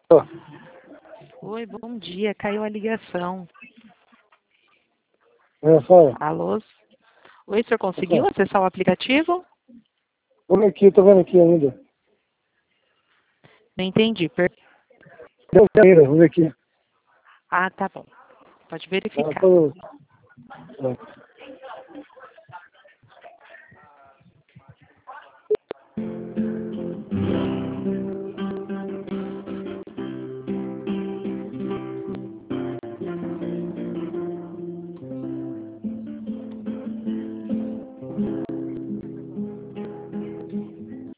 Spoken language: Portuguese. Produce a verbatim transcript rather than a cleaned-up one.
Oi, bom dia. Caiu a ligação. É, fala. Alô? Oi, o senhor conseguiu acessar o aplicativo? Vamos aqui, tô vendo aqui ainda. Não entendi. Per... Vamos ver aqui. Ah, tá bom. Pode Ah, verificar. tô... é.